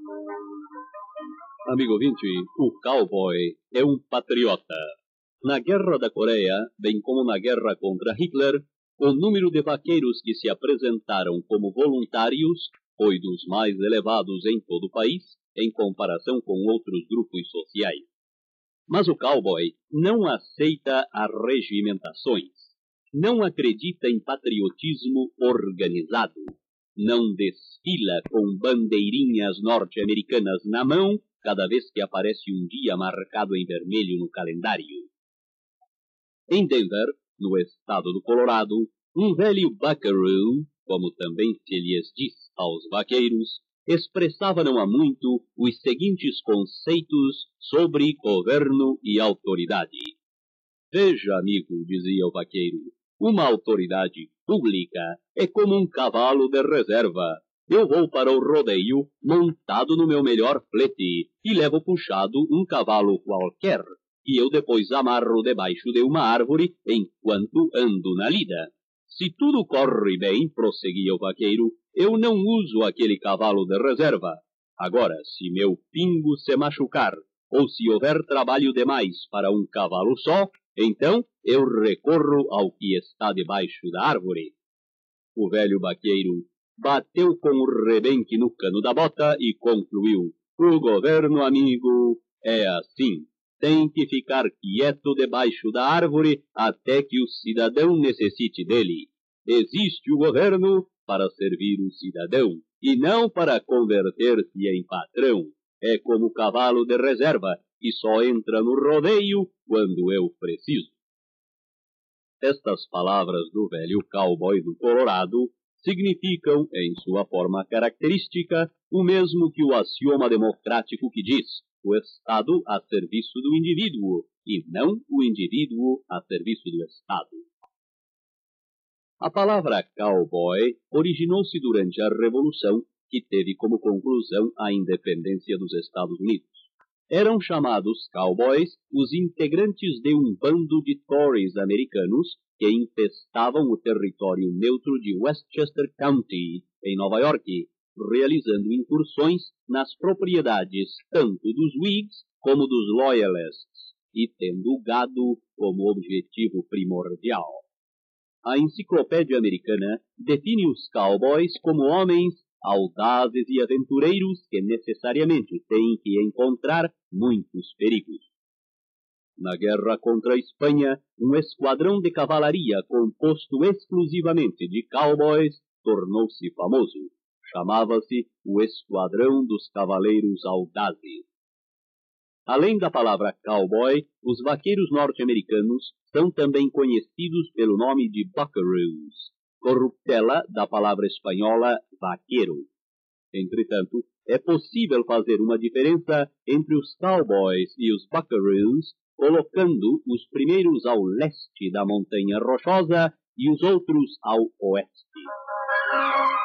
Amigo ouvinte, o cowboy é um patriota. Na Guerra da Coreia, bem como na guerra contra Hitler, o número de vaqueiros que se apresentaram como voluntários foi dos mais elevados em todo o país, em comparação com outros grupos sociais. Mas o cowboy não aceita arregimentações, não acredita em patriotismo organizado, não desfila com bandeirinhas norte-americanas na mão cada vez que aparece um dia marcado em vermelho no calendário. Em Denver, no estado do Colorado, um velho buckaroo, como também se lhes diz aos vaqueiros, expressava não há muito os seguintes conceitos sobre governo e autoridade. Veja, amigo, dizia o vaqueiro, uma autoridade pública é como um cavalo de reserva. Eu vou para o rodeio montado no meu melhor flete e levo puxado um cavalo qualquer, que eu depois amarro debaixo de uma árvore enquanto ando na lida. Se tudo corre bem, prosseguia o vaqueiro, eu não uso aquele cavalo de reserva. Agora, se meu pingo se machucar, ou se houver trabalho demais para um cavalo só, então eu recorro ao que está debaixo da árvore. O velho vaqueiro bateu com o rebenque no cano da bota e concluiu, o governo, amigo, é assim. Tem que ficar quieto debaixo da árvore até que o cidadão necessite dele. Existe o governo para servir o cidadão e não para converter-se em patrão. É como o cavalo de reserva que só entra no rodeio quando eu preciso. Estas palavras do velho cowboy do Colorado significam, em sua forma característica, o mesmo que o axioma democrático que diz o Estado a serviço do indivíduo, e não o indivíduo a serviço do Estado. A palavra cowboy originou-se durante a Revolução, que teve como conclusão a independência dos Estados Unidos. Eram chamados cowboys os integrantes de um bando de Tories americanos que infestavam o território neutro de Westchester County, em Nova York, realizando incursões nas propriedades tanto dos Whigs como dos Loyalists, e tendo o gado como objetivo primordial. A Enciclopédia Americana define os cowboys como homens audazes e aventureiros que necessariamente têm que encontrar muitos perigos. Na guerra contra a Espanha, um esquadrão de cavalaria composto exclusivamente de cowboys tornou-se famoso. Chamava-se o Esquadrão dos Cavaleiros Audazes. Além da palavra cowboy, os vaqueiros norte-americanos são também conhecidos pelo nome de buckaroos, corruptela da palavra espanhola vaqueiro. Entretanto, é possível fazer uma diferença entre os cowboys e os buckaroos, colocando os primeiros ao leste da Montanha Rochosa e os outros ao oeste.